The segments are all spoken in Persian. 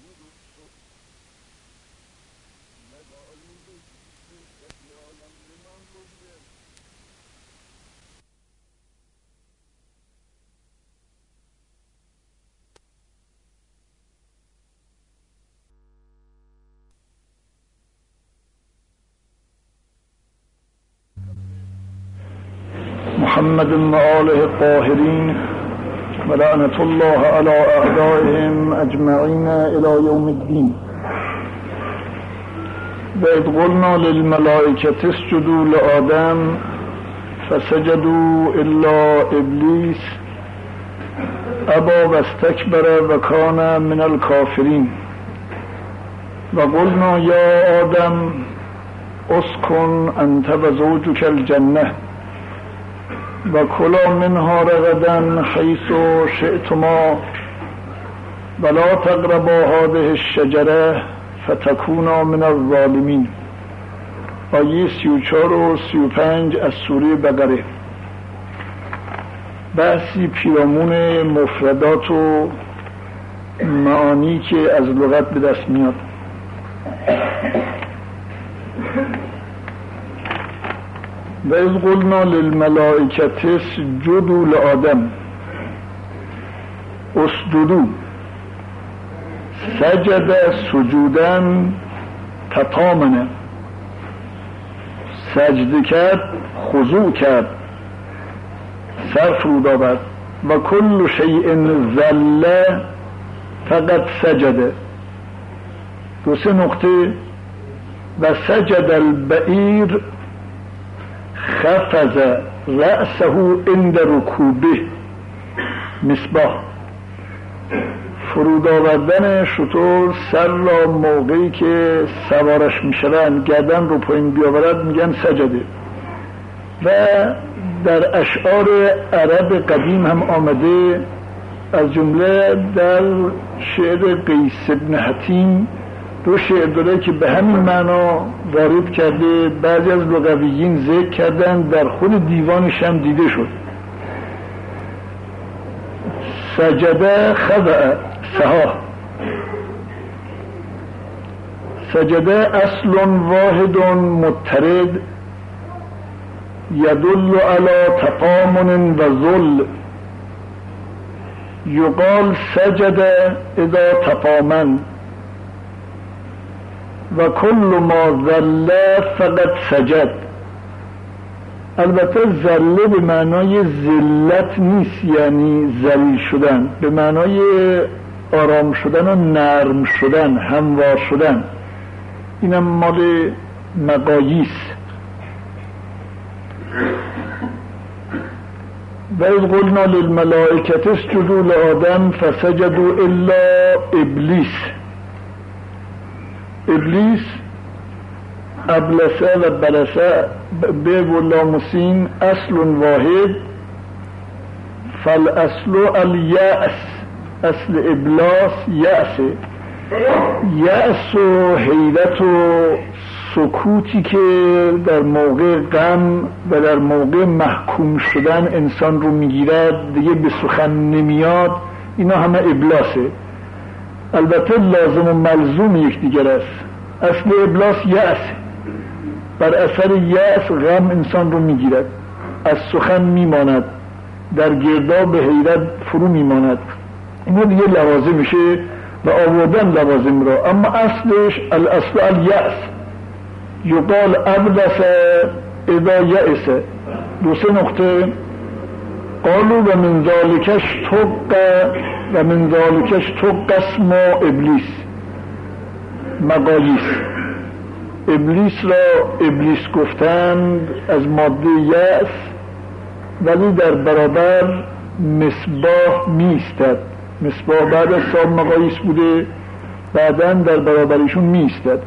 محمد وآله الطاهرين ولعنة الله على أعدائهم أجمعين إلى يوم الدين. وإذ قلنا للملائكة اسجدوا لآدم فسجدوا إلا إبليس أبى واستكبر وكان من الكافرين. وقلنا يا آدم اسكن أنت وزوجك الجنة وكلا منها رغدا حيث شئتما ولا تقربا هذه الشجرة فتكونا من الظالمين. آیه 34 و 35 از سوره بقره. بحثی پیرامون مفردات و معانی که از لغت به دست میاد. و اذ قلنا للملائکة اسجدوا لآدم اسجدوا سجد سجودن تطامنه، سجده کرد، خضوع کرد، سر فرود آورد. و کل شیء ذل فقط سجده. دو سه نقطه. و سجد البعیر خفض رأسه عند رکوبه مصباح. فرود آوردن شتر سر را موقعی که سوارش میشوند گردن رو پایین بیاورد میگن سجده. و در اشعار عرب قدیم هم آمده، از جمله در شعر قیس بن حطیم دو شعر داره که به همین معنا وارد کرده. بعضی از لغویین ذکر کردن، در خود دیوانش هم دیده شد. سجده خضع سها. سجده اصل واحد مضطرد يدل على تقامن و ذل. یقال سجد اذا تقامن و کل ما ذل فقط سجد. البته ذله به معنای ذلت نیست، یعنی ذلیل شدن، به معنای آرام شدن و نرم شدن، هموار شدن. اینم مال مقاییس. و اذ قلنا للملائکة اسجدوا لآدم فسجدوا الا ابلیس. ابلیس ابلسه و بلسه به و لامسین اصل واحد. فالاصل الیأس. اصل ابلاس یأس. یأس و حیرت و سکوتی که در موقع غم و در موقع محکوم شدن انسان رو میگیرد، دیگه به سخن نمیاد، اینا همه ابلاسه. البته لازم و ملزوم یکدیگر است. اصل ابلاس یأس، بر اثر یأس غم انسان رو میگیرد، از سخن میماند، در گرداب حیرت فرو میماند. اینو دیگه لوازم میشه و آوردن لوازم را. اما اصلش الاصل الیأس. یقال ابلس اذا یأس. دو سه نقطه. قالوا و من ذالکش طق و من ذالکش طق اسم ابلیس. مقاییس. ابلیس را ابلیس گفتند از ماده یأس، ولی در برابر مصباح میستد. مصباح بعد از صاحب مقاییس بوده، بعداً در برابرشون میستد.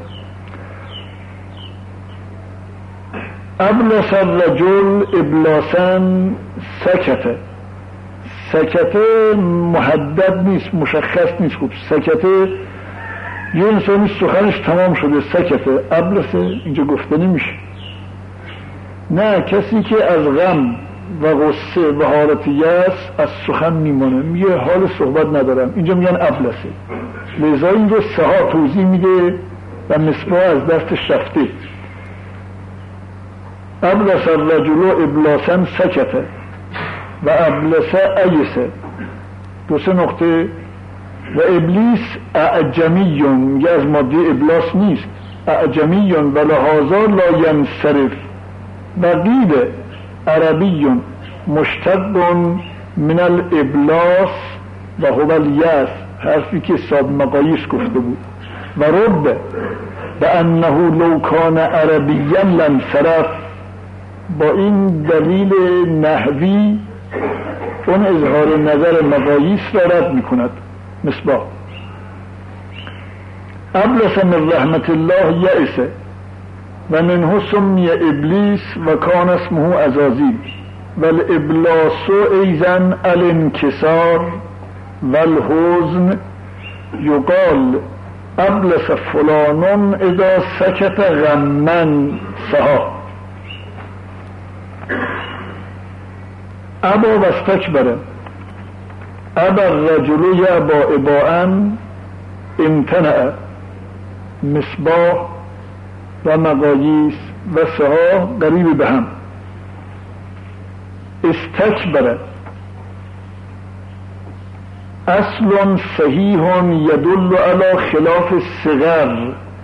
ابلس الرجل ابلاسا سکته. سکته محدد نیست، مشخص نیست. خوب سکته یه انسانی سخنش تمام شده، سکته. ابلسه اینجا گفته نمیشه. نه، کسی که از غم و غصه و حالت یأس از سخن میمونه، میگه حال صحبت ندارم. اینجا میگن ابلسه، لذا این رو سها توضیح میده و مصباح از دستش رفته. ابلس الرجل ابلاسا سکته و ابلس ایسه، دو سه نقطه. و ابلیس اعجمیون، میگه از ماده ابلاس نیست، اعجمیون و لحاظا لا ینصرف و قیل عربیون مشتق من الابلاس و هو الیأس، حرفی که صاحب مقاییس گفته بود. و رد بانه لو کان عربیا لانصرف، با این دلیل نحوی اون اظهار نظر مقاییس را رد میکند. مصباح ابلس من رحمت الله یئس و منه سمی ابلیس و کان اسمه عزازیل و الابلاس ایضا الانکسار و الحزن. یقال ابلس فلان اذا سکت غما سها. ابا و استکبر، ابا الرجل یأبی اباء امتنع. مصباح و مقاییس و سها قریب به هم. استکبر اصل صحیح یدل علی خلاف الصغر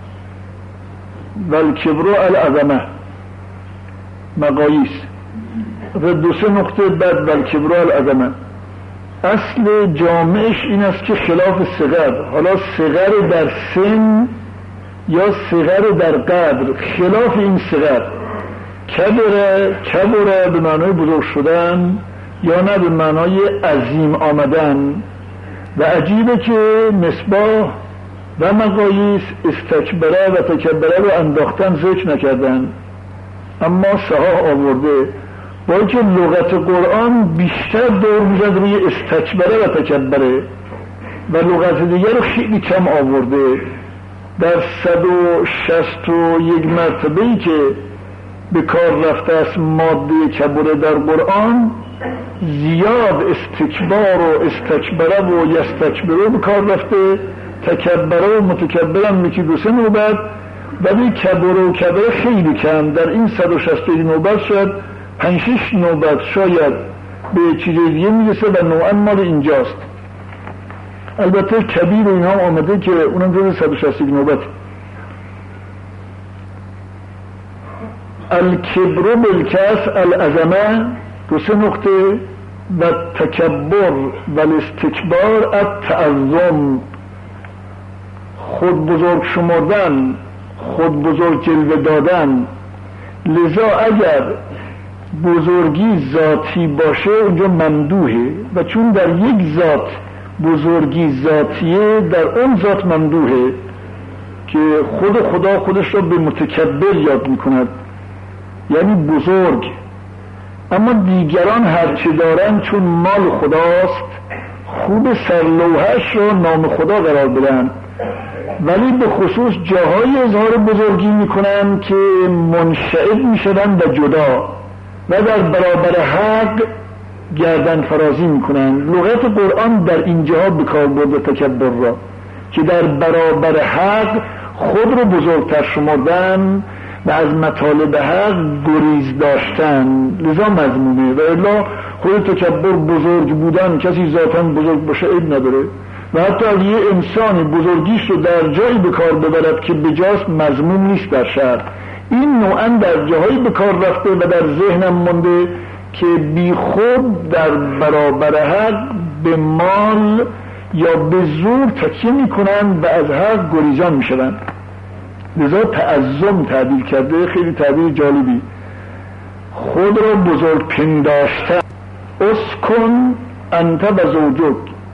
و الکبر العظمه. مقاییس و دو سه نقطه بعد و الکبر العظمه. اصل جامعش این است که خلاف صغر، حالا صغر در سن یا صغر در قدر، خلاف این صغر. کبره به معنای بزرگ شدن یا نه به معنای عظیم آمدن. و عجیبه که مصباح و مقاییس استکبره و تکبره رو انداختن، ذکر نکردن، اما سها آورده. با اینکه لغت قرآن بیشتر دور میزد روی استکبره و تکبره و لغت دیگر رو خیلی کم آورده. در 161 مرتبه‌ای که به کار رفته است ماده کبره در قرآن، زیاد استکبار و استکبره و یستکبره به کار رفته، تکبره و متکبره هم یکی دو سه نوبت، ولی کبره و کبره خیلی کم. در این 161 نوبت شاید 5-6 نوبت شاید به چیز دیگه میرسه و نوعا مال اینجاست. البته کبیر و اینا هم آمده که اونم جز 161 نوبت. الکبر بالکسر العظمه، دو سه نقطه. و تکبر و الاستکبار التعظم، خود بزرگ شمردن، خود بزرگ جلوه دادن. لذا اگر بزرگی ذاتی باشه اونجا ممدوحه، و چون در یک ذات بزرگی ذاتیه در اون ذات ممدوحه که خود خدا خودش را به متکبر یاد میکند، یعنی بزرگ. اما دیگران هرچی دارن چون مال خداست خوب سرلوحش رو نام خدا قرار بدن، ولی به خصوص جاهای اظهار بزرگی میکنن که منشعب میشدن و جدا و در برابر حق گردن فرازی میکنن. لغت قرآن در این جاها به کار برده تکبر را، که در برابر حق خود رو بزرگتر شمردن و از مطالب حق گریز داشتن. لذا مضمونه. و الا خود تکبر بزرگ بودن، کسی ذاتاً بزرگ باشه عیب نداره، و حتی اگه یه انسانی بزرگیش رو در جایی به کار ببرد که بجاست مضمون نیست در شرع. این نوعاً در جاهایی به کار رفته و در ذهنم مونده که بی خود در برابر حق به مال یا به زور تکیه میکنن و از حق گریزان میشن. لذا تعظم تعبیر کرده، خیلی تعبیر جالبی. خود را بزرگ پنداشتن. اسکن انت و زوجک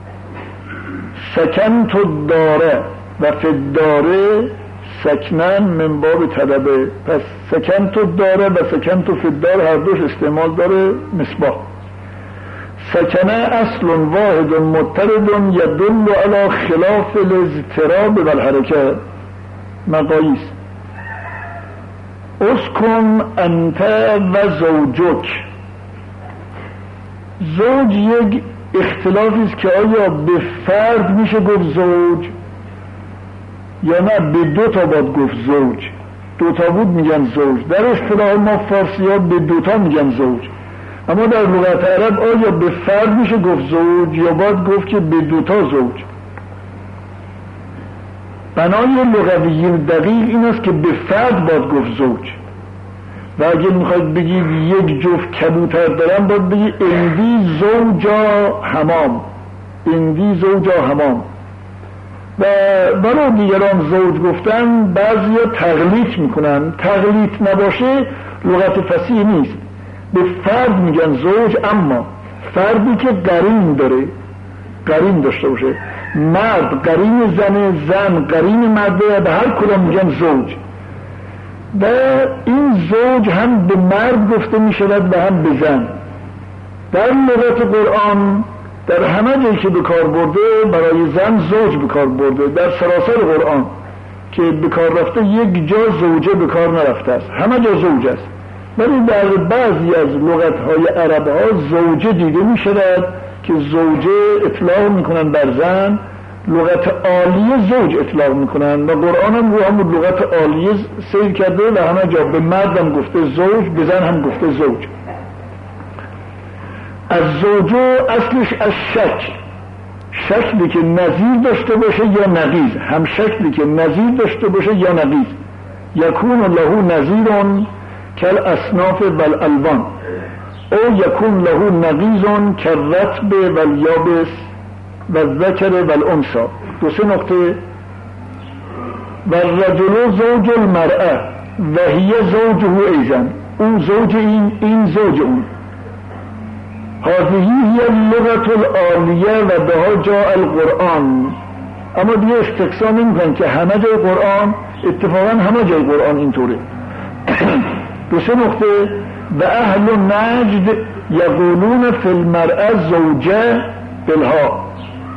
سکن تو داره و فداره سکنن من باب طلبه. پس سکن تو داره و سکن تو فدار هر دوش استعمال داره. مصباح سکنه اصل واحد مضطرد یدل علی خلاف الاضطراب و الحرکه. مقاییس اسکن انت و زوجک زوج یک اختلافی است که آیا به فرد میشه گفت زوج یا نه به دو تا باید گفت زوج. دو تا بود میگن زوج. در اصطلاح ما فارسی ها به دو تا میگن زوج، اما در لغت عرب آیا به فرد میشه گفت زوج یا باید گفت که به دو تا زوج؟ بنای لغوی دقیق این است که به فرد باید گفت زوج. و اگه میخواید بگید یک جفت کبوتر دارم باید بگید اندی زوجا حمام، اندی زوجا حمام. و برای دیگران زوج گفتن بعضیا تقلیط میکنن. تقلیط نباشه لغت فصیح نیست. به فرد میگن زوج، اما فردی که قرین داره، قرین داشته باشه، مرد قرین زنه، زن قرین مرده، به هر کدام میگن زوج. و این زوج هم به مرد گفته میشود و هم به زن. در لغت قرآن در همه جایی که به کار برده برای زن زوج به کار برده. در سراسر قرآن که به کار رفته یک جا زوجه به کار نرفته است، همه جا زوج است. ولی در بعضی از لغت‌های عرب ها زوجه دیده می شود که زوجه اطلاق می کنند بر زن، لغت عالیه زوج اطلاق می کنند و قرآن هم رو همون لغت عالیه سیر کرده و همه جا به مرد هم گفته زوج، به زن هم گفته زوج. از زوجو اصلش از شکلی که نظیر داشته باشه یا نقیض، هم شکلی که نظیر داشته باشه یا نقیض. یکون له نظیرون کل اصناف والالوان او یکون له نقیضون کالرطب والیابس والذکر والانثی. دو سه نقطه. والرجل زوج المرأه و هی زوجه ایضا، اون زوج این زوج اون. هذه هی اللغة العالیه و بها جاء القرآن. اما دیگه استقصا نمی‌کنن که همه جای قرآن، اتفاقا همه جای قرآن اینطوره. دو سه نقطه. و اهل نجد یقولون فی المرأة زوجه بالها.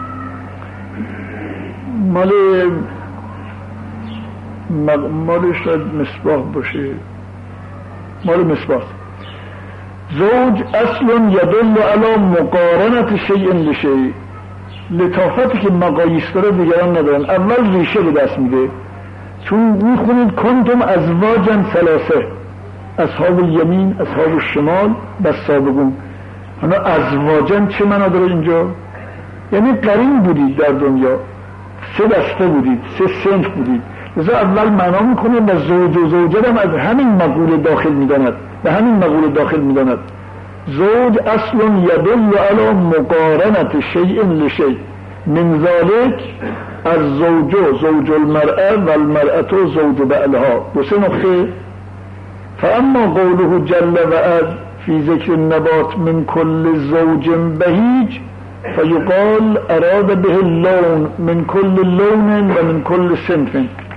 مال شاید مصباح باشه، مال مصباح. زوج اصل یدل علی مقارنت شیء لشیء. لطافتی که مقاییس داره دیگران ندارن. اول ریشه به دست میده، چون میخونید کنتم ازواجا ثلاثه، اصحاب الیمین، اصحاب الشمال و السابقون. حالا ازواجا چه معنا داره اینجا؟ یعنی قرین بودید در دنیا، سه دسته بودید، سه صنف بودید. لذا اول معنا میکنه و زوج و زوجه هم از همین مقوله داخل میداند، به همین مقوله داخل میداند. زوج اصل یدل علی مقارنت شیء لشیء، من ذلك از زوج المرأه و المرأة زوج بعلها. دو سه نقطه. فاما قوله جل و عز فی ذکر النبات من کل زوج بهیج فیقال اراد به اللون من کل لون و من کل صنف.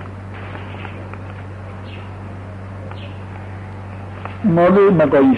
مال مقاییس.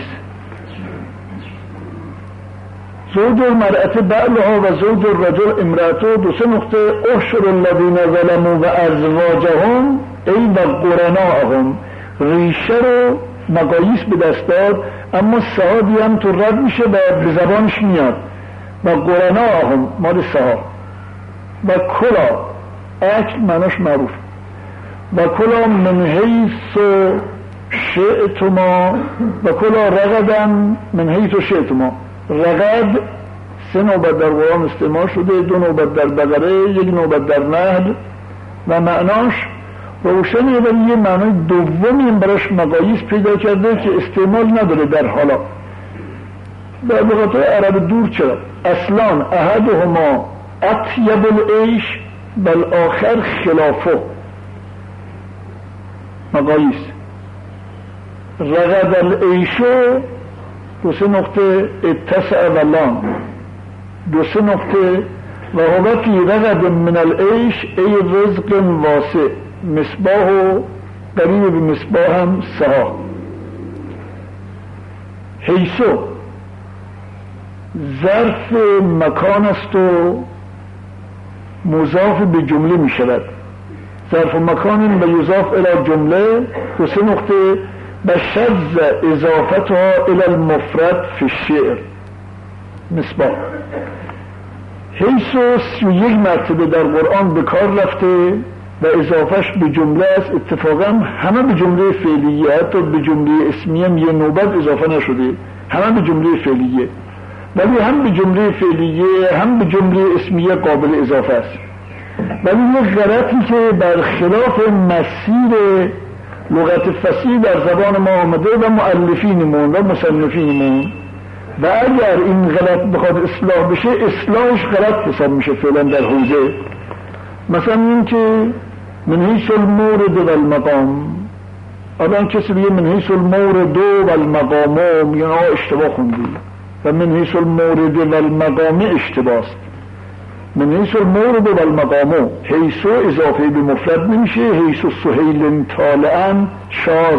زوج المرأة بعلها و زوج الرجل امرأته. دو سه نقطه. احشر الذین ظلموا و ازواجهم ای و قرناهم. ریشه رو مقاییس به دست داد، اما صحابی هم تو رد میشه و به زبانش میاد. و قرناهم مال صحاب. و کلا اکل معناش معروف. و کلا من حیث شئتما و کلا رغدن من حیث شئتما. رغد سه نوبت در قرآن استعمال شده، دو نوبت در بقره، یک نوبت در نحل و معناش روشنه، ولی یه معنای دومی هم براش مقاییس پیدا کرده که استعمال نداره در حالا. در لغت‌های عرب دور چرا؟ اصلا احدهما اطیب العیش بل آخر خلافه. مقاییس. رغد العیشو دو سه نقطه اتسع ولان. دو سه نقطه. و هو فی رغد من العیش ای رزق واسع. مصباح و قریب به مصباح هم سها. حیثو ظرف مکان است و مضاف به جمله می شود. ظرف مکان و یضاف الی جمله. دو سه نقطه. بشذ اضافتها الی المفرد فی الشعر. مصباح. حیث 31 مرتبه در قرآن به کار رفته و اضافهش به جمله است. اتفاقا همه به جمله فعلیه، حتی به جمله اسمیه هم یه نوبت اضافه نشده، همه به جمله فعلیه، ولی هم به جمله فعلیه هم به جمله اسمیه قابل اضافه است. ولی یک غلطی که برخلاف مسیر لغت فصیح در زبان ما آمده و مؤلفینمون و مصنفینمون، و اگر این غلط بخواد اصلاح بشه اصلاحش غلط حساب میشه فعلا در حوزه. مثلا این که من حیث المورد و المقام، الان کسی بگه من حیث المورد و المقام میگن اشتباه خوندی، و من حیث المورد و المقام اشتباست. من حیث المورد و المقام، حیث اضافه به مفرد نمیشه، حیث سهیل طالعا شاذ.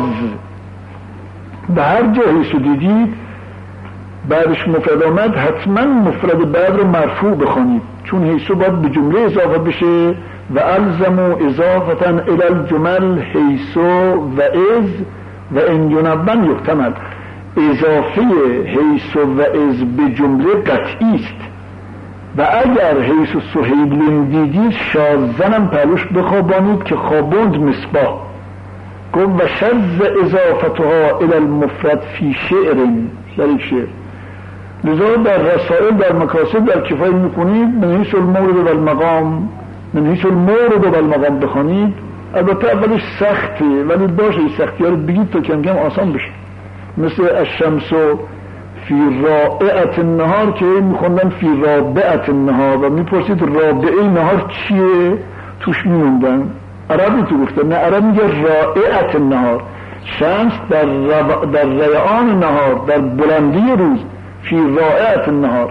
به هر جا حیث دیدید بعدش مفرد آمد حتما مفرد بعد رو مرفوع بخوانید، چون حیث باید به جمله اضافه بشه. و الزموا اضافتا الی الجمل حیث و از و ان ینون یحتمل. اضافه حیث و از به جمله قطعی است و اگر حیث سهیل دیدید شاذنم پروش بخوابانید که خوابوند مصباح. گفت و شذ اضافتها الی المفرد فی شعر، در این شعر. لذا در رسائل در مکاسب در کفایه میکنید من حیث المورد و المقام، من حیث المورد و المقام بخوانید. البته اولش سخته ولی باشه این سختی ها رو بگید تا کم کم آسان بشه. مثل الشمس فی رائعت النهار که میخوندن فی رابعت النهار و میپرسید رابعه نهار چیه توش میموندن. عربی تو گفتن، نه عرب میگه رائعت النهار، شمس در ریعان نهار، در بلندی روز، فی رائعت النهار.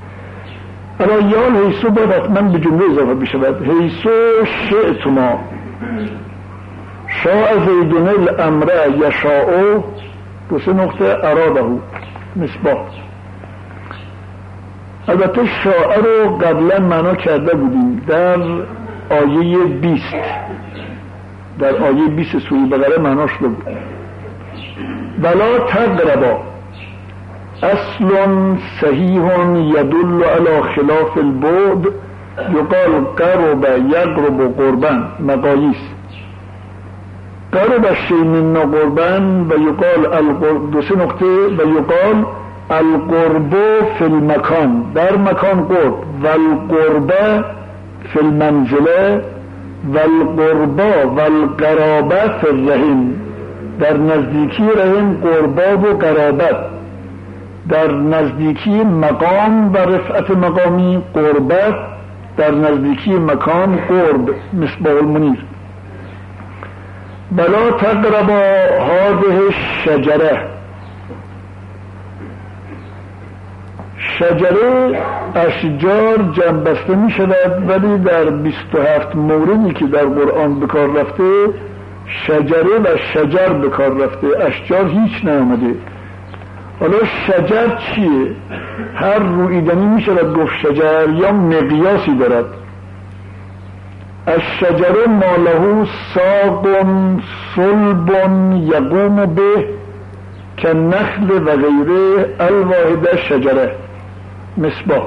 الا یال حیثو باید حتما به جمله اضافه بشود. حیثو شئتما شاء زیدون الامر یشاء، دو سه نقطه اراده مصباح. البته شاء رو قبلا معنا کرده بودیم در آیه 20، در آیه 20 سوره بقره معناش رو بود. ولا تقربا اصل صحیح یدل علی خلاف البعد، یقال قرب یقرب قربن، مقاییس. قرب الشیء منا قربن و یقال دو سه نقطه و یقال القرب فی المکان، در مکان قرب، و القرب فی المنزله و القربا و القرابه فی الرحم، در نزدیکی رحم قربا و قرابت، در نزدیکی مقام و رفعت مقامی قربت، در نزدیکی مکان قرب. مصباح المنیر. بلا تقربا هذه الشجره، شجره اشجار جمع بسته می شود ولی در 27 موردی که در قرآن به کار رفته شجره و شجر به کار رفته، اشجار هیچ نیامده. حالا شجر چیه؟ هر رویدنی می شود گفت شجر یا مقیاسی دارد. الشجر ما له ساق صلب یقوم به کالنخل و غیره الواحده شجره. مصباح.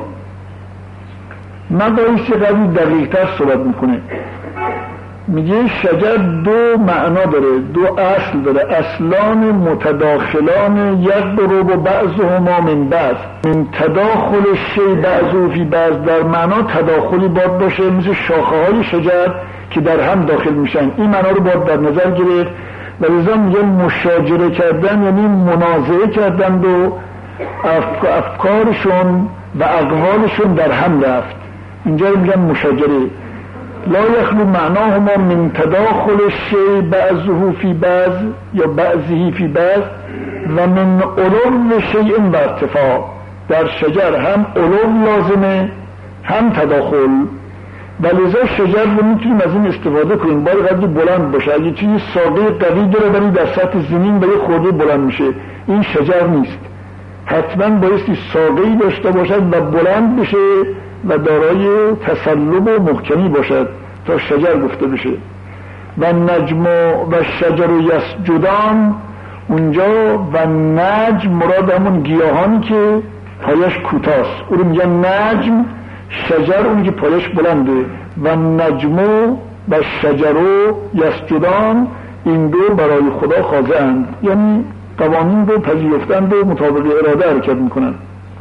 مقایسی قوی دقیق‌تر صحبت میکنه، میگه شجر دو معنا داره، دو اصل داره، اصلان متداخلان یضرب بعضهما من بعض، من تداخل الشیء بعضه فی بعض، در معنا تداخلی باید باشه مثل شاخه های شجر که در هم داخل میشن. این معنا رو باید در نظر گرفت و لذا میگه مشاجره کردن یعنی منازعه کردن و افکارشون و اقوالشون در هم رفت. اینجا میگن مشاجره. لا یخلو معناهما من تداخل الشیء بعضه فی بعض یا بعضه فی بعض و من علو شیء و ارتفاع. در شجر هم علو لازمه هم تداخل و لذا شجر رو میتونیم از این استفاده کنیم. باید قدر بلند باشه، اگه چیزی ساقه قوی داره ولی در سطح زمین به یه خورده بلند میشه، این شجر نیست. حتما بایستی ساقه‌ای داشته باشد و بلند بشه و دارای تسلب و محکمی باشد تا شجر گفته بشه. و نجم و شجر یسجدان، اونجا و نجم مراد همون گیاهانی که پایش کوتاست، او رو میگن نجم. شجر اونی که پایش بلنده و نجمو و شجرو یسجدان، این دو برای خدا خاضع‌اند، یعنی قوانین رو پذیرفتند و مطابق اراده حرکت میکنند.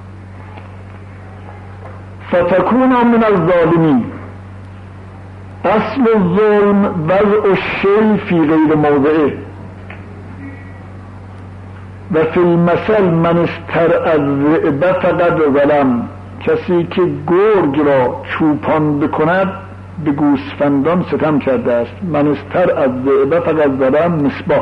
فتکون من الظالمین، اصل الظلم وضع الشیء فی غیر موضعه و فی المثل من استرعى الذئب فقد ظلم، کسی که گرگ را چوپان بکند به گوسفندان ستم کرده است. من استرعى الذئب فقد ظلم مصباح.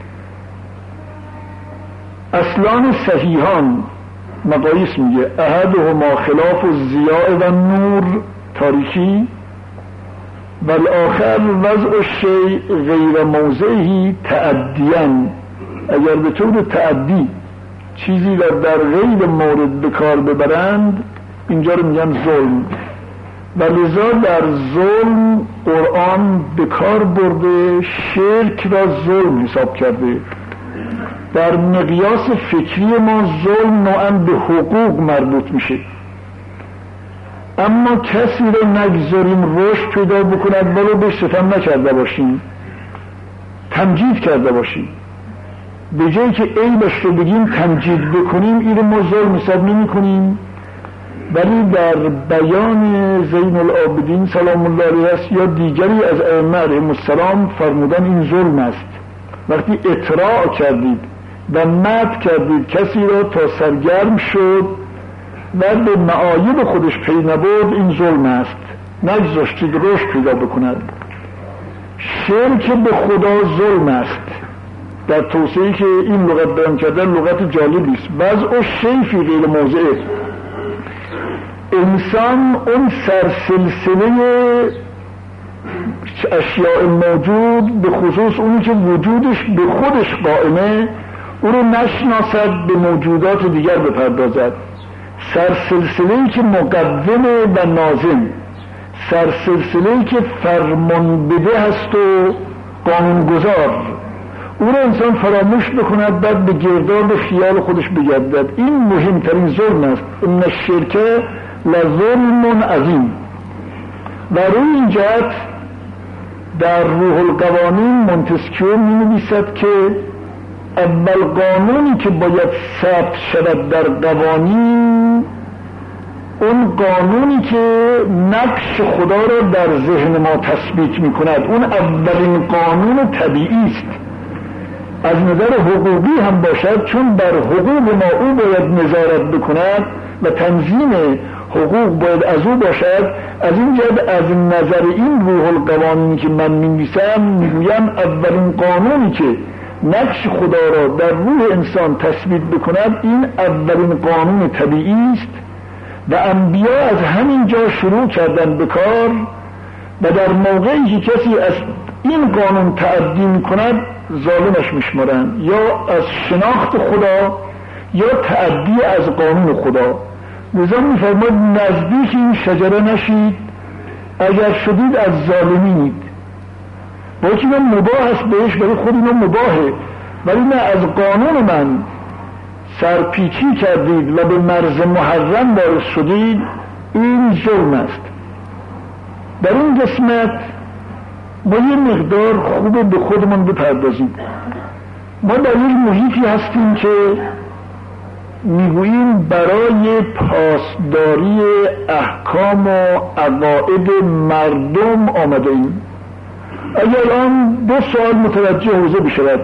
اصلان صحیحان مقایس میگه احدهما خلاف الضیاء و نور، تاریکی، و الاخر وضع الشیء غیر موضعه تعدیاً، اگر به طور تعدی چیزی را در غیر مورد به کار ببرند اینجا رو میگن ظلم. و لذا در ظلم قرآن به کار برده شرک را ظلم حساب کرده. در مقیاس فکری ما ظلم نوعاً به حقوق مربوط میشه، اما کسی رو نگذاریم رشد پیدا بکند ولو به ستم نکرده باشیم، تمجید کرده باشیم، به جایی که عیبش رو بگیم تمجید بکنیم، این رو ما ظلم حساب نمی کنیم. ولی در بیان زین العابدین سلام الله علیه است یا دیگری از ائمه علیهم السلام فرمودن این ظلم است. وقتی اطراع کردید و مدح کردید کسی را تا سرگرم شد و به معایب خودش پی نبرد، این ظلم است، نگذاشتید رشد پیدا بکند. شرک به خدا ظلم است. در توصیه‌ای که این لغت بیان کرده لغت جالبی است. وضع شیء فی غیر موضعه، انسان اون سرسلسله اشیاء موجود به خصوص اونی که وجودش به خودش قائمه او رو نشناسد، به موجودات دیگر بپردازد. سرسلسله‌ای که مقدمه و ناظم، سرسلسله‌ای که فرمان بده هست و قانونگذار، او رو انسان فراموش بکند بعد به گرداب خیال خودش بگردد. این مهمترین ظلم است. ان الشرک لظلم عظیم. و روی این جهت در روح القوانین مونتسکیو می نویسد که اول قانونی که باید ثبت شود در قوانین اون قانونی که نقش خدا را در ذهن ما تثبیت می کند، اون اولین قانون طبیعی است. از نظر حقوقی هم باشد، چون بر حقوق ما او باید نظارت بکند و تنظیم حقوق باید از او باشد. از این جهت از نظر این روح القوانینی که من می‌نویسم میگویم اولین قانونی که نقش خدا را در روح انسان تثبیت بکند این اولین قانون طبیعی است و انبیا از همین جا شروع کردن به کار. و در موقعی که کسی از این قانون تعدی می‌کند ظالمش میشمارند، یا از شناخت خدا یا تعدی از قانون خدا. لذا میفرماید نزدیک این شجره نشید، اگر شدید از ظالمینید. با که من مباح است بهش، برای خود اینا مباهه، ولی نه از قانون من سرپیچی کردید و به مرز محرم وارد شدید، این ظلم است. در این قسمت ما یه مقدار خوبه به خودمون بپردازیم. ما در یک محیطی هستیم که میگوییم برای پاسداری احکام و عقاید مردم آمده ایم. اگر الان دو سوال متوجه حوزه بشود: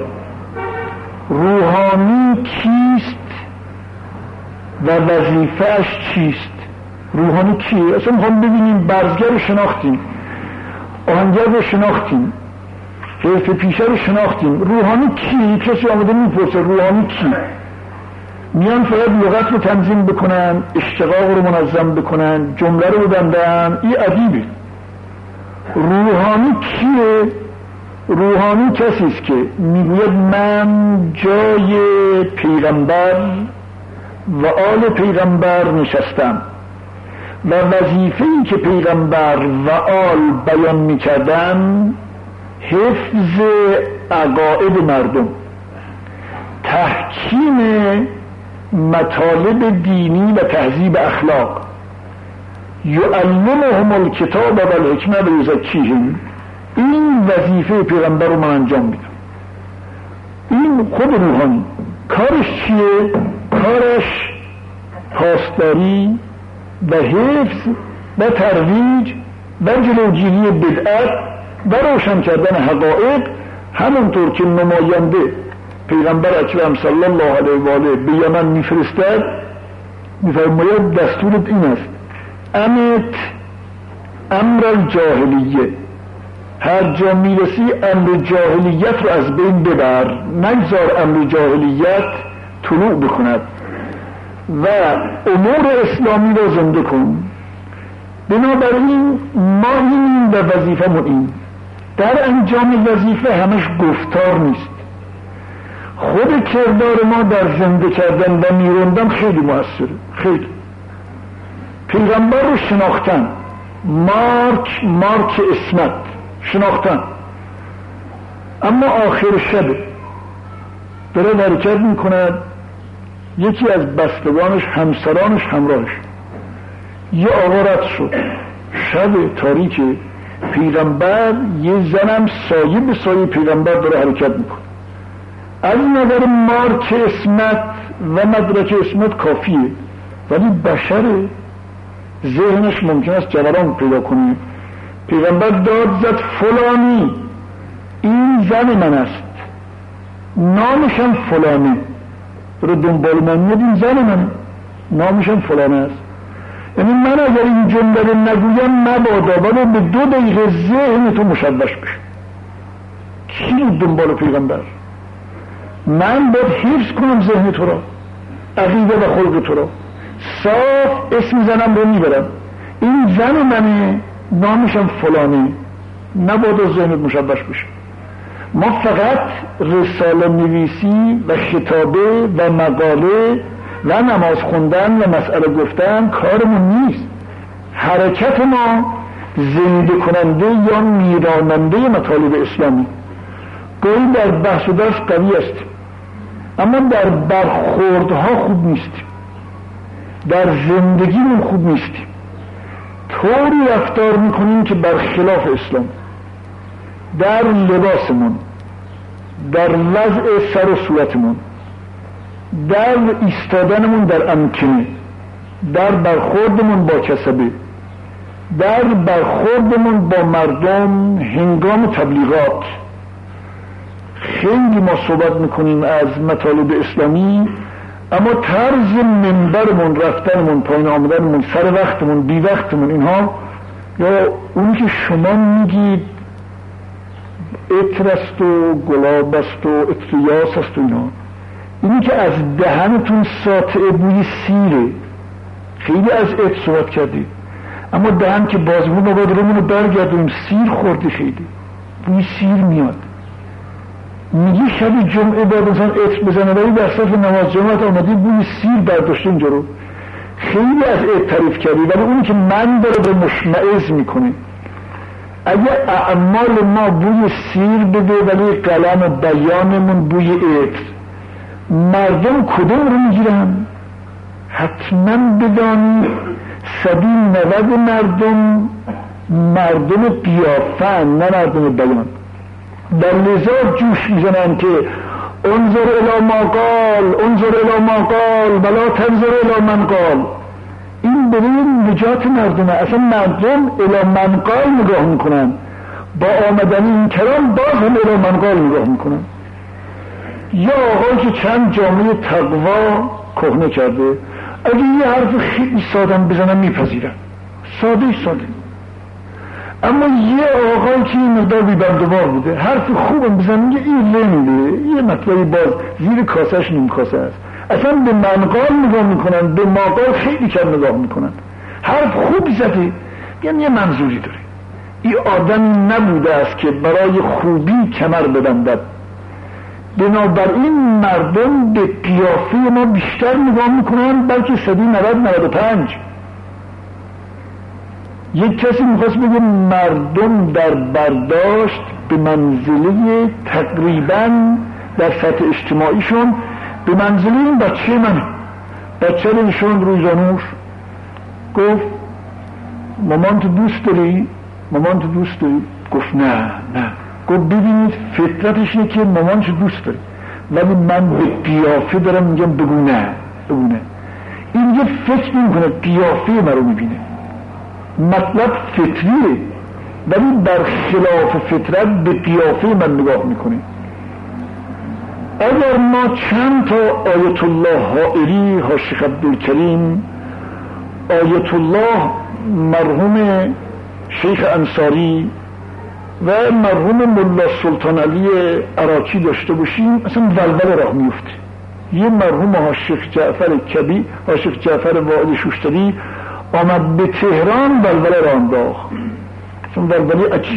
روحانی کیست و وظیفه‌اش چیست؟ روحانی کیه؟ اصلا میخوام ببینیم برزگر رو شناختیم، آهنگر رو شناختیم، حرف پیشه رو شناختیم. روحانی کی؟ کسی آمده میپرسه روحانی کی؟ میان فقط لغت رو تنظیم بکنن، اشتقاق رو منظم بکنن، جمله رو ببندن. این ادیبه. روحانی کیه؟ روحانی کسی است که میگوید من جای پیغمبر و آل پیغمبر نشستم و وظیفه‌ای که پیغمبر و آل بیان میکردن حفظ عقاید مردم، تحکیم مطالب دینی و تهذیب اخلاق. یعلمهم الکتاب و الحکمه و یزکیهم. این وظیفه پیغمبر رو من انجام میدم. این خود روحانی کارش چیه؟ کارش پاسداری و حفظ و ترویج و جلوگیری بدعت و روشن کردن حقایق، همونطور که نماینده پیغمبر اکرم صلی الله علیه و آله به یمن میفرستد، میفرماید دستورت این است: امت امر الجاهلیه، هر جا میرسی امر جاهلیت رو از بین ببر، نگذار امر جاهلیت طلوع بکند و امور اسلامی رو زنده کن. بنابراین ما این و وظیفه‌مون این. در انجام وظیفه همش گفتار نیست، خود کردار ما در زنده کردن و میروندن خیلی موثره. خیلی پیغمبر رو شناختن، مارک اسمت شناختن، اما آخر شب داره حرکت میکند، یکی از بستگانش همسرانش همراهش، یه آقا رد شد، شب تاریک، پیغمبر یه زنم سایه به سایه پیغمبر داره حرکت میکنه. از نظر مارک اسمت و مدرک اسمت کافیه، ولی بشره، ذهنش ممکن است جبران پیدا کنه. پیغمبر داد زد فلانی این زن من است، نامشم فلانه، رو دنبال من میاد، این زن منه، نامشم فلانه است. یعنی من اگر این جمله رو نگویم مبادا ولی به 2 دقیقه ذهن تو مشوش بشه. کی دنبال پیغمبر؟ من باید حفظ کنم ذهن تو را، عقیده و خلق تو را، صاف اسم زنم رو میبرم، این زن منه، نامشم فلانه، نباید ذهنت مشوش بشه. ما فقط رساله نویسی و خطابه و مقاله و نماز خوندن و مسئله گفتن کارمون نیست. حرکت ما زنده کننده یا میراننده مطالب اسلامی. گاهی در بحث و درس قوی است، اما در برخوردها خوب نیستیم، در زندگیمون خوب نیستیم، طوری رفتار میکنیم که برخلاف اسلام. در لباسمون، در وضع سر و صورتمون، در ایستادنمون در امکنه، در برخوردمون با کسبه، در برخوردمون با مردم هنگام تبلیغات. خیلی ما صحبت میکنیم از مطالب اسلامی، اما طرز منبرمون، رفتنمون، پایین آمدنمون، سر وقتمون، بی وقتمون، اینها، یا اونی که شما میگید عطر است و گلاب است و عطریاس است و اینها، اینی که از دهنتون ساطع بوی سیره. خیلی از عطر صحبت کردید، اما دهن که باز بود ما باید رومونو برگردونیم، سیر خوردی، خیلی بوی سیر میاد. میگی شب جمعه باید انسان عطر بزنه، ولی در صف نماز جماعت آمدی بوی سیر برداشته اینجا رو. خیلی از عطر تعریف کردی، ولی اونی که من داره به مشمئز میکنه. اگه اعمال ما بوی سیر بده ولی قلم بیانمون بوی عطر، مردم کدوم رو میگیرن؟ حتما بدانید 190 مردم قیافن، نه مردم بیان. در لذا جوش میزنن که انظر الی ما قال، انظر الی ما قال ولا تنظر الی من قال. این برای نجات مردمه. اصلا مردم الی من قال نگاه میکنن، با آمدن این کلام باز هم الی من قال نگاه میکنن. یا آقایی که چند جامعه تقوا کهنه کرده، اگه یه حرف خیلی ساده بزنن میپذیرن، ساده. اما یه آقایی که این مقدار بیبندوار بوده، حرف خوبم بزنن، میگه این لنده، یه مطلبی باز زیر کاسهش نیم کاسه است. اصلا به منقال نگاه میکنن، به ماقال خیلی کم نگاه میکنن. حرف خوب زده، یعنی یه منظوری داره. این آدم نبوده است که برای خوبی کمر ببندد. بنابراین مردم به قیافه ما بیشتر نگاه میکنن، بلکه 190-95. یک کسی میخواست بگه مردم در برداشت به منزله تقریبا در سطح اجتماعیشون به منزله این بچه منه. بچه رو نشوند روی زانوش، گفت مامان تو دوست داری؟ مامان تو دوست داری؟ گفت نه. گفت ببینید فطرتش اینه که مامانش دوست داره، ولی من به قیافه دارم میگم بگو نه. این یه فکر میکنه قیافه من رو میبینه، مطلب فطریه ولی بر خلاف فطرت به قیافه من نگاه میکنه. اگر ما چند تا آیت الله حائری، شیخ عبدالکریم، آیت الله مرحوم شیخ انصاری و مرحوم ملا سلطان علی عراقی داشته باشیم، اصلا ولول راه میفته. یه مرحوم شیخ جعفر کبی، شیخ جعفر واعظ شوشتری آمد به تهران، ولول راه انداخت، اصلا ولولی عجیب.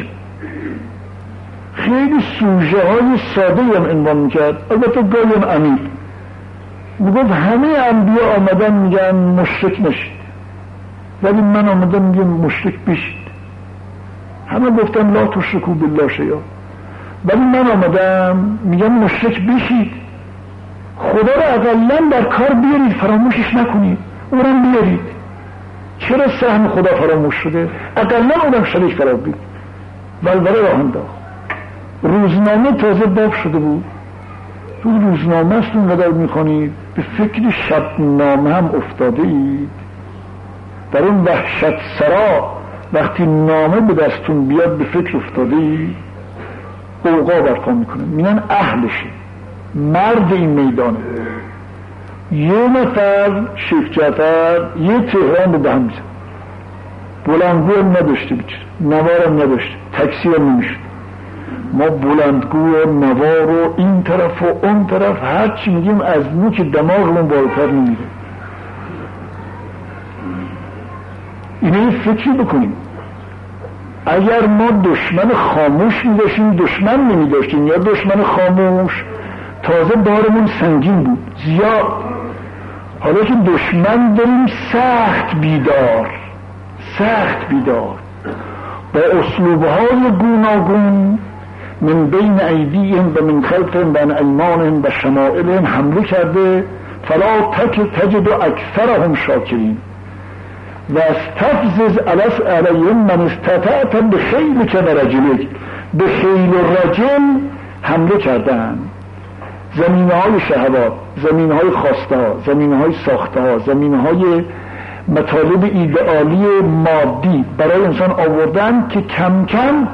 خیلی سوژه های ساده هم عنوان میکرد، البته گاهی هم عمیق. میگفت همه انبیا آمدن میگن مشرک نشید، ولی من آمدم میگم مشرک بشید. همه گفتن لا تشرکوا بالله شیئا، ولی من آمدم میگم مشرک بشید. خدا رو اقلا در کار بیارید، فراموشش نکنید، اونم بیارید. چرا سهم خدا فراموش شده؟ اقلا اونم شریک قرار بید. ولوله راه انداخت. روزنامه تازه باب شده بود، تو روزنامه است اونقدر میخوانید به فکر شبنامه هم افتاده اید. در اون وحشت سرا وقتی نامه به دستون بیاد به فکر افتاده اید، اوقا برپا میکنه، میگن اهلشه، مرد این میدانه. یه نفر شیخ جعفر یه تهران رو به هم میزن، بلندگو هم نداشته، بیچاره نوار هم نداشته، تاکسی هم نمیشد. ما بلندگو و نوار و این طرف و اون طرف هرچی میگیم از نوک دماغمون بالاتر نمیره. اینه فکری بکنیم. اگر ما دشمن خاموش میداشتیم دشمن نمیداشتیم، یا دشمن خاموش تازه بارمون سنگین بود زیاد. حالا که دشمن داریم سخت بیدار با اسلوبهای گوناگون من بین ایدیهم و من خلفهم و عن ایمانهم و شمائلهم حمله کرده. فلا تجد اکثرهم شاکرین و استفزز علیهم من استطعت بخیلک و رجلک. به خیل و رجل حمله کردن، زمینه‌های شهوات، زمینه‌های خواسته ها، زمینه‌های ساخته ها، زمینه‌های مطالب ایدئالی مادی برای انسان آوردن که کم کم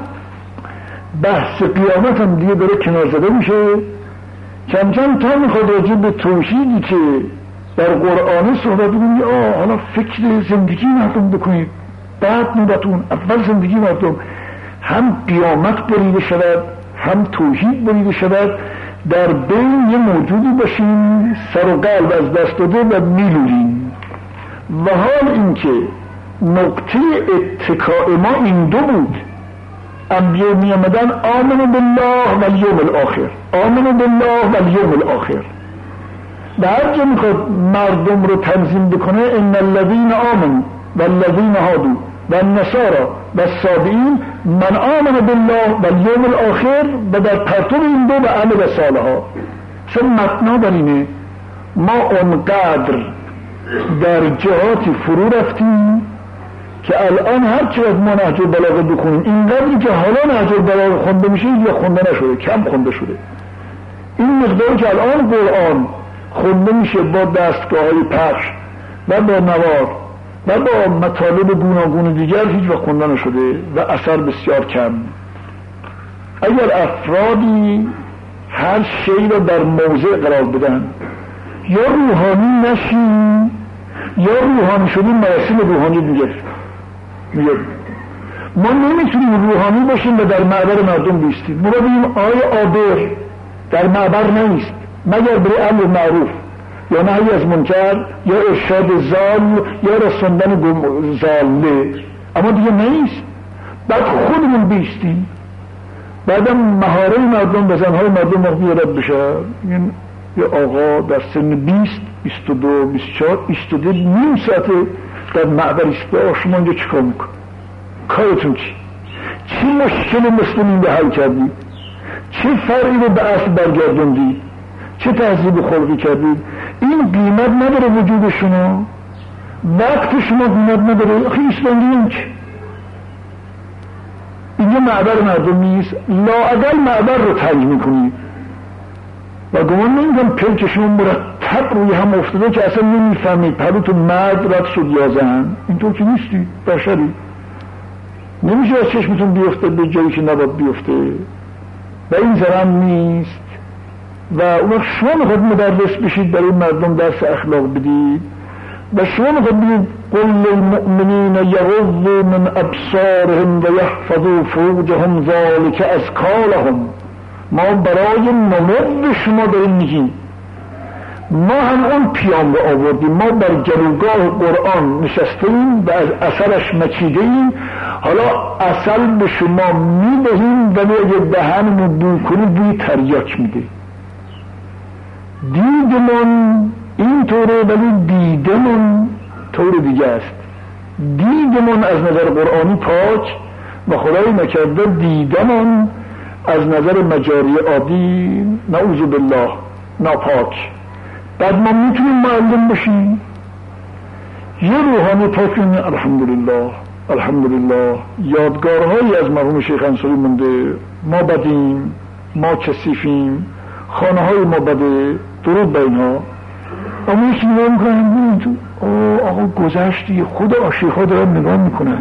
بحث قیامت هم دیگه داره کنار زده میشه. کم کم تا میخواد راجع به توحیدی که در قرآن صحبت بکنید، حالا فکر زندگی مردم بکنید، بعد نوبتون اول زندگی مردم، هم قیامت بریده شود هم توحید بریده شود، در بین یه موجودی باشیم سر و قلب از دست داده و میلولیم. و حال این که نقطه اتکاء ما این دو بود. انبیاء می آمدن آمنوا بالله و الیوم الاخر، آمنوا بالله و الیوم الاخر. و هر جا میخواد مردم رو تنظیم بکنه ان الذین آمنوا و الذین هادوا و النصارى و الصابئین من آمن بالله و الیوم الاخر، و در پرتو این دو و عمل صالحا. چون متنا بر اینه ما اونقدر در جهاتی فرو رفتیم که الان هر چقدر ما نهج البلاغه بخونیم، اینقدری که حالا نهج البلاغه خونده میشه یا خونده نشده، کم خونده شده. این مقداری که الان قرآن خونده میشه با دستگاه‌های پخش و با نوار و با مطالب گوناگون دیگر هیچ وقت خونده نشده و اثر بسیار کم. اگر افرادی هر شی را در موضع قرار بدن، یا روحانی نشیم یا روحانی شدیم مراسم روحانی دیگر میاد. ما نمیتونیم روحانی باشیم و در معبر مردم بیستیم. ما بگیم آیا عابر در معبر نیست مگر به امر معروف یا نهی از منکر یا ارشاد زال یا رساندن زاله، اما دیگه نیست. بعد خودمون بیستیم، بعدم مهاره مردم و زنهای مردم وقتی رد بشه. این یه آقا در سن 20 22 24 22 نیم ساعته در معبر ایسته، شما اینجا چیکار میکن؟ کارتون چی مشکل مسلمین به حل کردی؟ چه فرعی رو به اصل برگردوندی؟ چه تهذیب خلقی کردید؟ این قیمت نداره وجود شما، وقت شما قیمت نداره. آخه اسلامی چه؟ اینجا معبر مردم نیست، لااقل معبر رو تنگ میکنید و گمان نمیکنم پلک شما مرتب روی هم افتاده که اصلا نمیفهمید پلوتون مرد رد شد یا زن. اینطور که نیستی، بشری نمیشه از چشمتون بیفته به جایی که نباید بیفته و این زرم نیست. و اون وقت شما میخواد مدرس بشید برای مردم درس اخلاق بدید و شما میخواد بگید قل للمؤمنین یغضوا من ابصارهم و یحفظوا فروجهم ذلک ازکی لهم. ما برای نمود شما داریم میگیم، ما هم اون پیام رو آوردیم، ما بر گلوگاه قرآن نشستیم و از اثرش مچیدیم. حالا اصل به شما میدهیم ولی اگه دهنمون بو کنی بوی تریاک میده. دیدمون این طوره ولی دیدمون طور دیگه است. دیدمون از نظر قرآنی پاک و خدای نکرده دیدمون از نظر مجاری عادی نعوذ بالله ناپاک. بعد ما میتونیم معلم بشیم. یه روحانی پاکیم الحمدلله الحمدلله. یادگارهایی از مرحوم شیخ انصاری مونده، ما بدیم، ما کثیفیم، خانه های ما بده، درود به اینها. اما یکی نگاه میکنن تو آقا گذشتی، خود آشیخا دارن نگاه میکنن،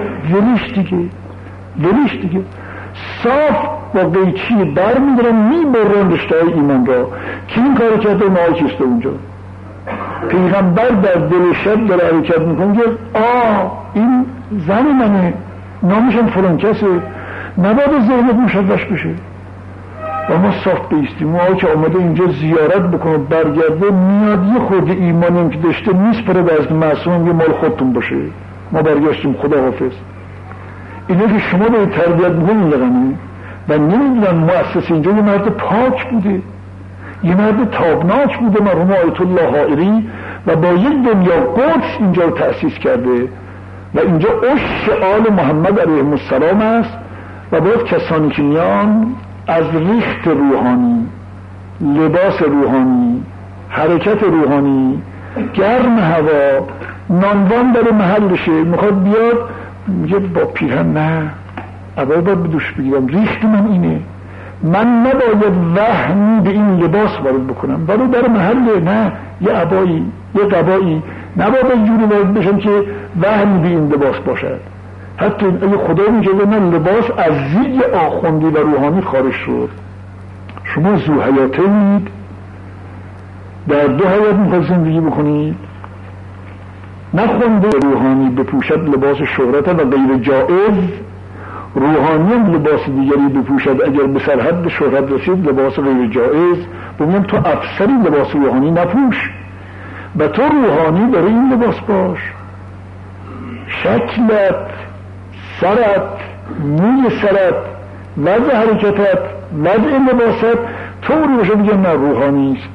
ولش دیگه صاف با قیچی بر میدارن میبرن رشته های ایمان را که این کار کرده نهایی کسته اونجا. پیغمبر در دل شب داره حرکت میکنه که این زن منه، نامشم فلان کسه، نباید ذهنت مشوش بشه. و ما صاف بیستیم. ما که آمده اینجا زیارت بکنه برگرده میاد یه خورده ایمانیم که داشته نیست پره از معصوم یه مال خودتون باشه. ما برگشتیم خدا حافظ. اینه که شما به تربیت میکنید لغنه و نمیدونن مؤسس اینجا یه مرد پاک بوده، یه مرد تابناک بوده مرحوم آیت الله حائری و با یک دنیا قدس اینجا رو تأسیس کرده و اینجا عشق آل محمد علیه السلام است و باید کسانی که میان از ریخت روحانی، لباس روحانی، حرکت روحانی، گرم هوا، نانوان داره محلشه، میخواد بیاد میگه با پیرهن نه اول باید بدوش بگیرم، ریخت من اینه، من نباید وهمی به این لباس وارد بکنم ولی در محله نه یه عبایی یه قبایی نباید اینجوری وارد بشم که وهمی به این لباس باشد. حتی اگه خدا میگه نه لباس از زیر آخوندی و روحانی خارج شد. شما زو حیاتید، در دو حیات میخواد زندگی بکنید، نخونده روحانی بپوشد لباس شهرت و غیر جائز، روحانی هم لباس دیگری بپوشد اگر به سرحد شهرت رسید لباس غیر جائز. بگم تو افسری لباس روحانی نپوش و تو روحانی داره این لباس باش. شکلت، سرت، موی سرت، وضع حرکتت، وضع لباست طوری باشه بگم نه روحانیست.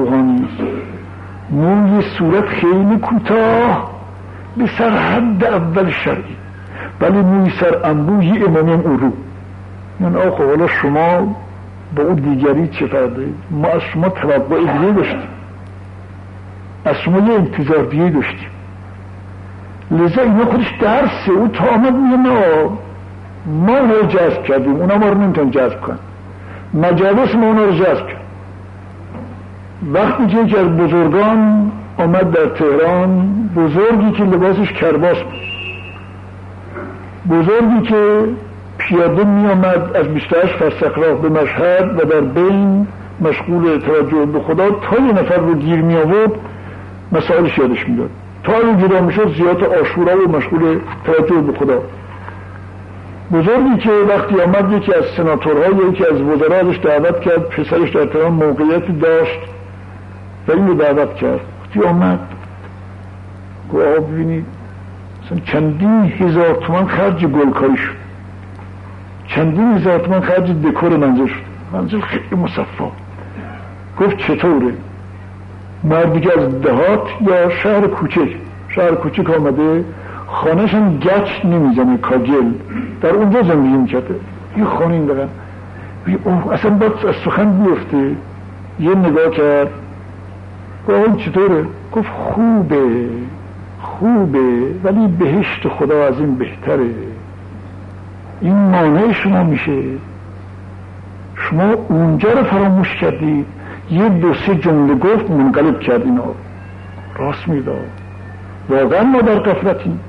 موی صورت خیلی کوتاه به سرحد اول شرعی ولی موی سر انبوهی امامیم او. یعنی آخه حالا شما با اون دیگری چه فرده؟ ما از شما توقع دیگه داشتیم، از شما یه انتظار دیگه داشتیم. لذا اینا خودش درسه. او تا آمد میگه نه ما رو جذب کردیم، اونا ما رو نمیتونن جذب کن. مجالس ما اونا رو جذب کرد. وقتی که یکی از بزرگان آمد در تهران، بزرگی که لباسش کرباس بود، بزرگی که پیاده می آمد از 28 فرسخ راه به مشهد و در بین مشغول توجه به خدا تا یه نفر رو گیر می آورد مسائلش یادش می داد. تا این جدا می شد زیارت عاشورا و مشغول توجه به خدا. بزرگی که وقتی آمد یکی از سناتورها یکی از وزرایش دعوت کرد، پسرش در تهران موقعیتی داشت و این رو دعوت کرد. وقتی آمد گوه ببینید چندین هزار تومان خرج گلکاری شد، چندین هزار تومان خرج دکور منزل شد، منزل خیلی مصفا. گفت چطوره؟ مردی که از دهات یا شهر کوچک آمده، خانهش هم گچ نمیزنه، کاگل، در اونجا زندگی میکرده. یه خانه این دقیقا اصلا باید از سخن بیفته یه نگاه کرد، گفت چطوره؟ گفت خوبه ولی بهشت خدا از این بهتره. این مانع شما میشه، شما اونجا رو فراموش کردید. یه 2-3 جمله گفت منقلب کرد اینا. راست میداد، واقعا ما در غفلتیم.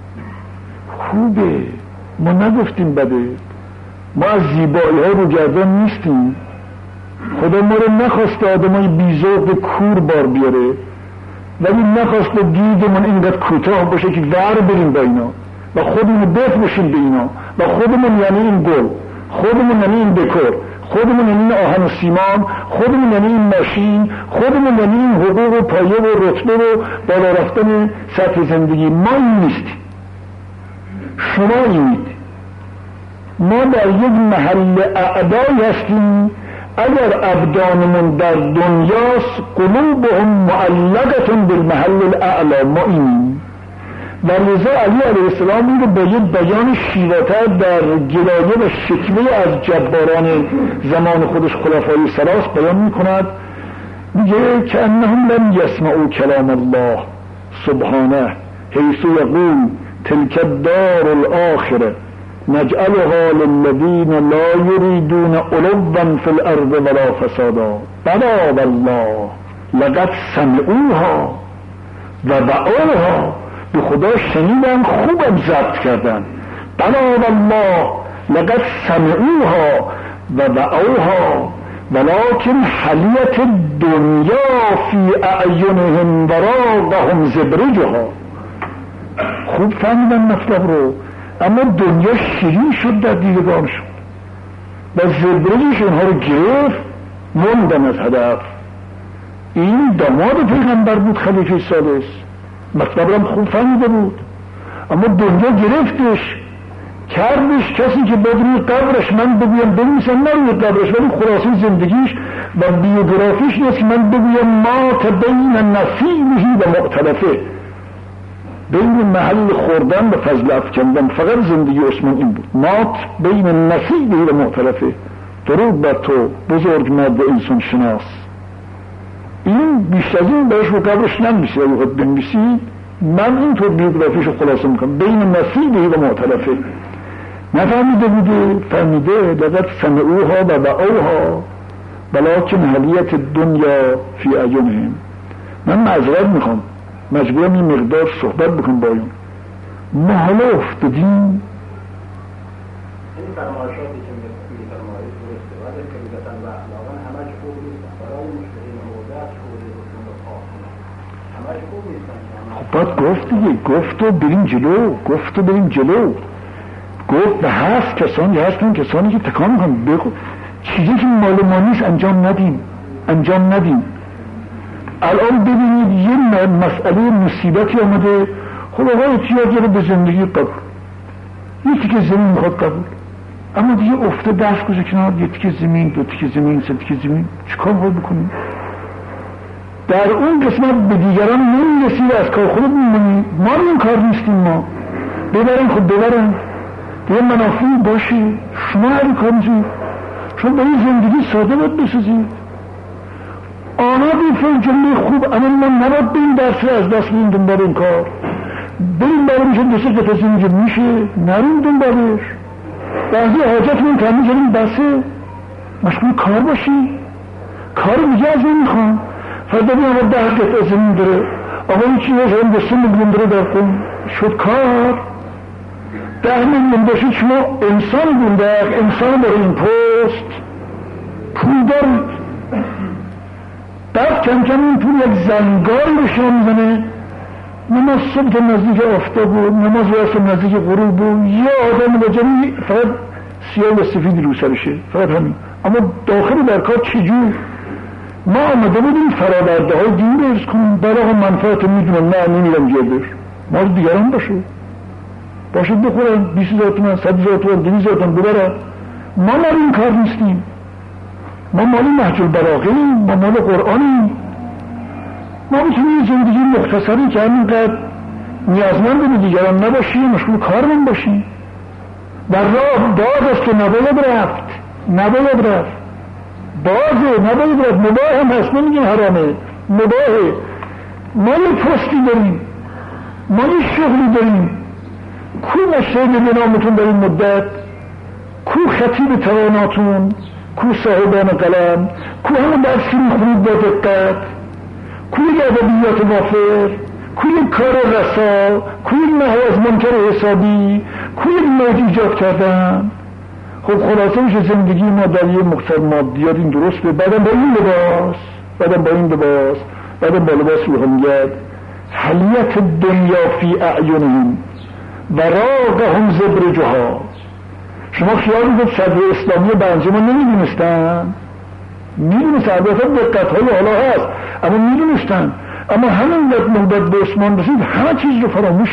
خوبه، ما نگفتیم بده، ما از زیبایی ها رو گردن نیستیم. خدا ما رو نخواست آدمای بی‌ذوق کور بار بیاره، ولی نخواست دیدمون اینقدر کوتاه باشه که ور بریم با اینا و خودمون بف بشیم به اینا و خودمون یعنی این گل، خودمون یعنی این دکور، خودمون یعنی این آهن و سیمان، خودمون یعنی این ماشین، خودمون یعنی این حقوق و پایه و رتبه و بالا رفتن سطح زندگی. ما این نیستیم، شما اینید. ما در یک محل اعدایی هستیم. اگر ابدانمون در دنیاست، قلوبهم معلقتون بالمحل الاعلی، ما اینیم. و لذا علی علیه السلام این رو با یک بیان شیواتر در گلایه و شکوه از جباران زمان خودش خلفای ثلاث بیان میکند. میگه که انهم لم یسمعوا کلام الله سبحانه حیث یقول تلک الدار الاخره نجعلها للذین لا یریدون علوا فی الارض ولا فسادا بلی والله لقد سمعوها و وعوها. به خدا شنیدن، خوبم ضبط کردن. بلی والله لقد سمعوها و وعوها ولكن حلیت دنیا فی اعینهم وراقهم زبرجها. خوب فهمیدن مطلب رو، اما دنیا شیرین شد در دیدگانشون و زبرجش اونها رو گرفت، موندن از هدف. این داماد پیغمبر بود، خلیفه سادس، مطلب رو خوب فهمیده بود، اما دنیا گرفتش، کردش کسی که بدون قبرش من بگویم بنویسم، نه روی قبرش ولی خلاصه زندگیش و بیوگرافیش نیست که من بگویم مات بین نصیبه و مختلفه، بین محل خوردن و فضل افکندن. فقط زندگی عثمان این بود، مات بین نصیبه و مختلفه. درود بر تو بزرگ مرد انسان شناس. این بیشتر از این بهش رو قبرش نمیشه، اگه خود بنویسید. من اینطور بیوگرافیش رو خلاصه میکنم، بین نصیبه و مختلفه. نفهمیده بوده، فهمیده. لقد سمعوها و وعوها ولکن حلیت دنیا فی اعینهم. من معذرت میخوام، مجبورم این مقدار صحبت بکنم با اون. ما حالا افتادیم این فرمایشاتی که میفرمایید درسته، ولی کلیدتاً و اخلاقاً همش خوب نیستن. برای مشتری موضوعات خوبی بکنم و خواهدن همش خوب نیستن. خب باید گفت دیگه، گفت و بریم جلو. گفت به هست کسانی هستن، کسانی که تکان میکنن بگو چیزی که مال ما نیست انجام ندیم. الان ببینید یه مسئله مصیبتی آمده، خب آقا احتیاج داره به زندگی قبول، یکی که زمین میخواد قبول، اما دیگه افته دست گذاره کنار، یه تیکه زمین، 2 تیکه زمین، 3 تیکه زمین، چیکار باید بکنیم؟ در اون قسمت به دیگران نمیرسید، از کار خودمون میمونیم. ما این کار نیستیم. ما ببرن دیگه منافعی باشه. شما هر کار میشید، شما به این زندگی ساده باید بسازید. آنها بیفر جمله خوب، اما ما نباید به این درس از دست بدیم دنبال این کار. بریم برای میشه 2 قطعه زمین میشه، نریم دنبالش. بعضی حاجتمون تامین کردیم بسه، مشغول کار باشیم. کار دیگه از این میخوام. فردا بیم آقا 10 قطعه زمین داره، آقا این چیزه شما 2 میلیون داره در خون، شد کار. 10 میلیون باشید شما انسان بونده، انسان داره این پست پول دارید. بعد کم کم این پول یک زنگاری به شما میزنه. نماز صبح تا نزدیک آفتاب بود، نماز واسه نزدیک غروب بود، یه آدم بجایی فقط سیاه و سفیدی رو سرشه، فقط همین. اما داخل در کار چجور؟ ما آمده بودیم فراورده های دین برس کنیم، برای منفعت میدونم، نه نمیرم گردش، ما دیگران باشه بخورن 20,000 تومان، 100,000 تومان، 200,000 تومان ببرن. ما مال این کار نیستیم. ما مال نهج البلاغه‌ایم، ما مال قرآنیم. ما میتونیم زندگی مختصری که همینقدر نیازمند به دیگران نباشیم، مشغول کارمون باشیم. در راه باز است که نباید رفت. بازه، نباید رفت. مباه هم هست، نمیگیم حرامه، مباهه. ما یه پستی داریم، ما یه شغلی داریم. کو مشهد نامتون در این مدت؟ کو خطیب تواناتون؟ کو صاحبان قلم؟ کو همون درسی میخونید با دقت؟ کو یک ادبیات وافر؟ کو یک کار رسا؟ کو یک نهی از منکر حسابی؟ کو یک موج ایجاد کردن؟ خب خلاصه میشه زندگی ما در یه مقصد مادیات این درسته. بعدم با این لباس، بعدم با لباس روحانیت. حلیت دنیا فی اعینهم و راقهم زبرجها. شما خیال میکنید صدر اسلامی بنجه ما نمیدونستن؟ میدونستن، البته دقت‌های حالا هست، اما میدونستن. اما همین نوبت به عثمان رسید همه چیز رو فراموش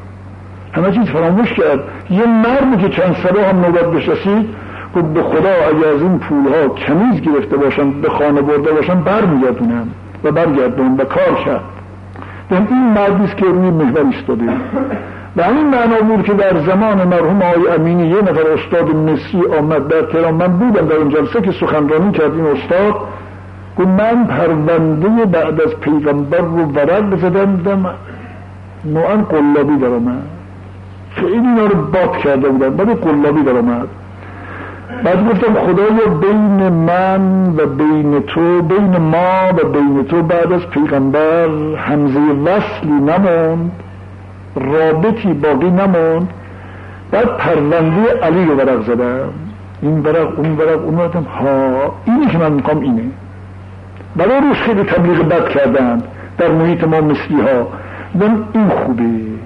کرد. یه مردی که چند ساله هم نوبت بهش رسید گفت به خدا اگه از این پولها کنیز گرفته باشن به خانه برده باشن برمیگردونم و کار کرد. این مردیست که روی محور ایستاده. و این معنا بود که در زمان مرحوم آقای امینی یه نفر استاد مصری آمد در تهران. من بودم در اون جلسه که سخنرانی کرد این استاد. گفت من پرونده بعد از پیغمبر رو ورق بزدم، دیدم نوعا قلابی در آمد. خیلی اینا رو باب کرده بودن، بعد قلابی در آمد. بعد گفتم خدایا بین من و بین تو، بین ما و بین تو بعد از پیغمبر همزه وصلی نموند، رابطی باقی نموند. بعد پرونده علی رو ورق زدم، این ورق اون ورق اون ورق. ها اینی که من میخوام اینه. برای روش خیلی تبلیغ بد کردند در محیط ما مثلی ها. این خوبه،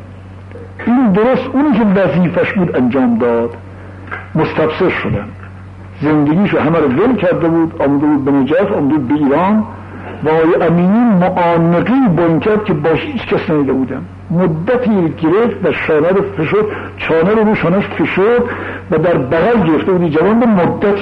این درست، اونی که وظیفش بود انجام داد. مستبصر شدن، زندگیشو همه رو ول کرده بود، آمده بود به نجف، آمده بود به ایران. و آقای امینی معانقی بن کرد که با هیچ کس ندیده بودم. مدتی گرفت و شانه رو فشرد، چانه رو شانهش فشرد و در بغل گرفته بودی جوان به مدت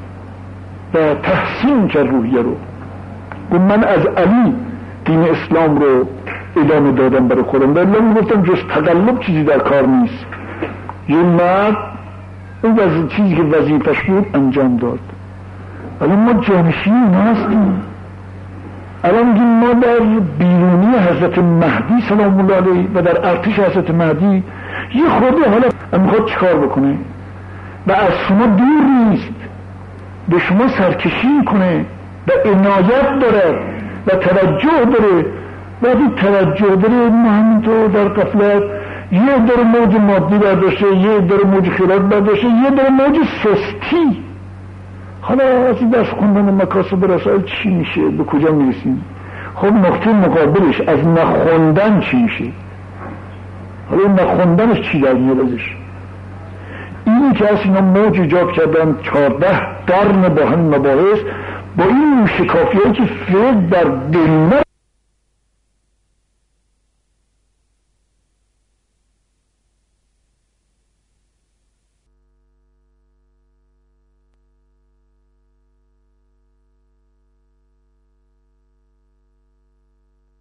و تحسین کرد روحیه رو. گفت من از علی دین اسلام رو ادامه دادم برای خودم. در الله میگفتم جز تقلب چیزی در کار نیست. یه مرد اون چیزی که وظیفش بود انجام داد. الان ما جانشین هستیم. الان میگیم ما در بیرونی حضرت مهدی سلام الله علیه و در ارتش حضرت مهدی یه خورده حالا میخواد چیکار بکنه و از شما دور نیست، به شما سرکشی کنه و عنایت داره و توجه داره. وقتی توجه داره ما همینطور در غفلت یه داره موج مادی برداشته، یه داره موج خیرات برداشته، یه داره موج سستی. حالا از این درس خوندن مکاسب رسائل چی میشه؟ به کجا میرسیم؟ خب نقطه مقابلش از نخوندن چی میشه؟ حالا نخوندنش چی در میاد ازش؟ اینی که از اینا موج ایجاد کردن 14 قرن با هم مباحث، با این شکافیایی که فکر در دل